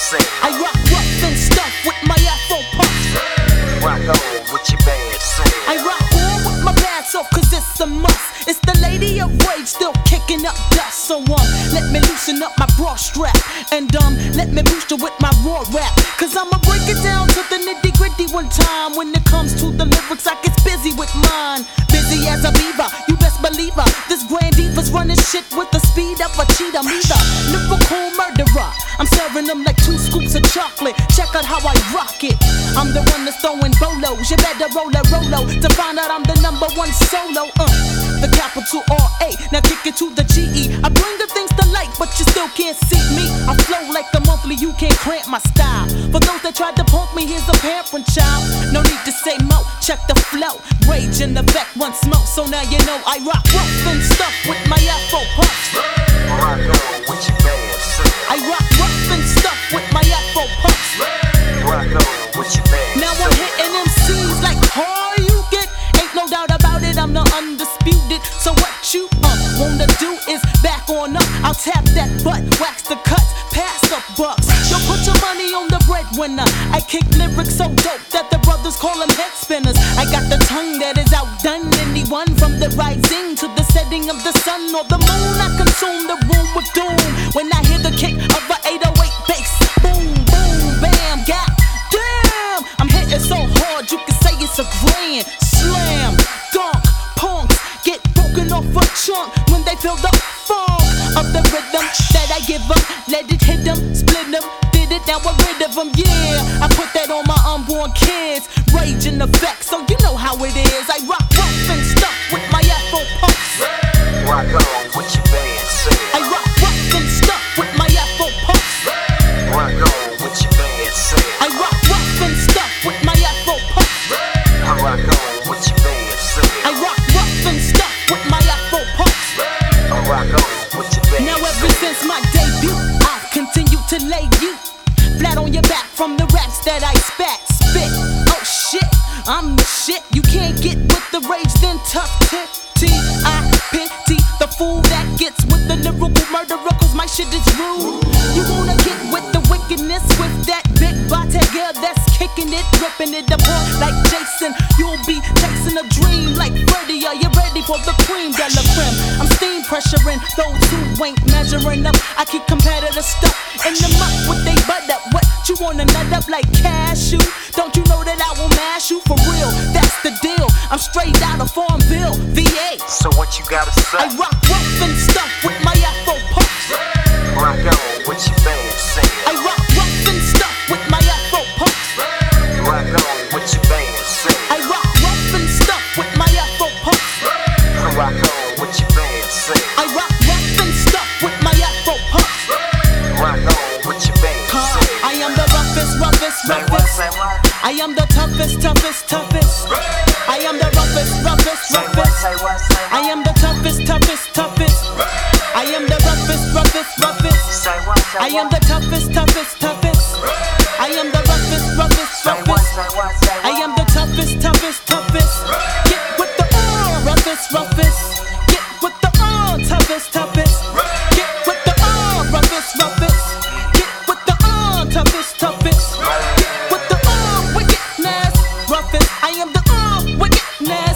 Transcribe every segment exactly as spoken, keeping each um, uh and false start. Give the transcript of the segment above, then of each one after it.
sing. I rock rough and stuff with my Afro puffs. Rock on with your band, sing. I rock on with my pants off cause it's a must. It's the lady of rage still kicking up dust. So um, let me loosen up my bra strap. And um, let me boost you with my raw rap. Cause I'ma break it down to the nitty gritty one time. When it comes to the lyrics I get busy with mine. Busy as a beaver, you best believe her. This grand diva's running shit with the speed of a cheetah. Me the lyrical murderer, I'm serving them like two scoops of chocolate. Check out how I rock it. I'm the one that's throwing bolos. You better roll a rolo to find out I'm the number one solo. Uh, the capital R A, now kick it to the G E. I bring the things to light, but you still can't see me. I flow like the monthly, you can't cramp my style. For those that tried to punk me, here's a pamphlet child. No need to say mo, check the flow. Rage in effect, one smoke, so now you know I rock rough and stuff with my Afro puffs. Rock on with your band, sing. I rock rough and stuff with my Afro puffs. Rock on with your band, now I'm hitting M Cs like how you get. Ain't no doubt about it, I'm the undisputed. So what you uh, wanna do is back on up. I'll tap that butt, wax the cuts, pass the bucks. Yo, put your money on the breadwinner. I kick lyrics so dope that the brothers call them head spinners. I got the tongue that is outdone anyone. From the rising to the setting of the sun or the moon, I consume the room with doom. When I hear the kick of a eight oh eight bass, boom, boom, bam, god damn, I'm hitting so hard you can say it's a grand slam. Dunk, punks get broken off a chunk when they feel the funk of the rhythm that I give them. Let it hit them, split them, did it, now I'm rid of them. Yeah, I put that on my unborn kids. Rage in effect, so you know how it is. I rock rough and stuff with my Afro puffs. Rock on with your band, sing. I rock rough and stuff with my Afro puffs. Rock on with your band, sing. I rock rough and stuff with my Afro puffs. I rock on with your band, sing. I rock rough and stuff with my Afro puffs. I rock on with your band. Now ever since my debut, I've continued to lay you flat on your back from the raps that I spat, spit. Oh shit, I'm the shit. You can't get with the rage, then tough tip. T I pity the fool that gets with the lyrical murderer, cause my shit is rude. You wanna get with the wickedness with that big body girl that's kicking it, ripping it apart like Jason. You'll be chasing a dream like Freddy. Are you ready for the cream de la creme? I'm steam pressuring those who ain't measuring up. I keep competitive stuff in the muck with they butt up. What you wanna nut up like cashew? Don't you know that I will mash you for real? That's the deal. I'm straight out of Farmville, V A. So what you gotta say? I rock rough and stuff with my Afro puffs. Rock on with your band, sing. I rock rough and stuff with my Afro puffs. Rock on with your band, sing. I rock rough and stuff with my Afro puffs. Rock on with your band, sing. I rock rough and stuff with my Afro puffs. Rock on with your band, sing. I am the roughest, roughest, Say what, roughest. say what? I am the toughest, toughest, toughest. I am the roughest, roughest, Say what, roughest. say what, say what? I am the toughest, toughest, toughest. I am the roughest, roughest, roughest. Say what, say I am what? the toughest, toughest, toughest. I am the roughest, roughest, Say what, roughest. say what, say what? I am the toughest, toughest, toughest. Get with the uh, roughest, roughest. Get with the uh, toughest, toughest. Get with the uh, roughest, roughest. Get with the uh, toughest, toughest. Get with the uh, wickedness, roughest. I am the uh, wickedness.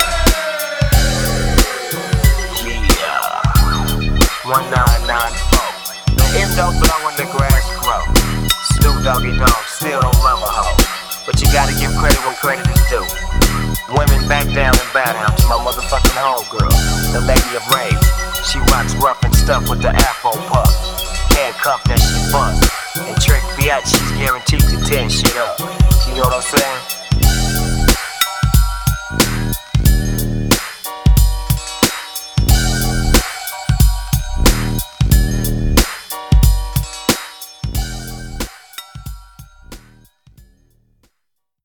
one nine nine four. The M don't blow when the grass grow. Snoop Doggy Dogg still don't love a hoe. But you gotta give credit when credit is due. Women back down and bow down to my motherfucking homegirl, the lady of rage. She rocks rough and stuff with the Afro puff. Handcuff that she bust. And Trick Biatch, she's guaranteed to tear shit up. You know what I'm saying?